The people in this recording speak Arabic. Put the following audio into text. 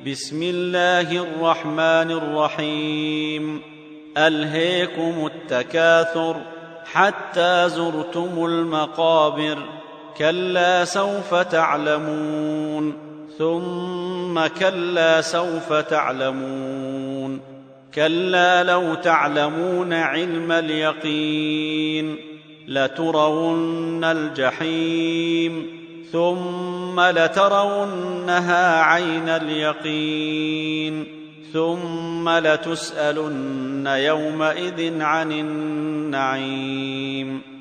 بسم الله الرحمن الرحيم. ألهيكم التكاثر حتى زرتم المقابر، كلا سوف تعلمون ثم كلا سوف تعلمون، كلا لو تعلمون علم اليقين لترون الجحيم ثم لترونها عين اليقين ثم لتسألن يومئذ عن النعيم.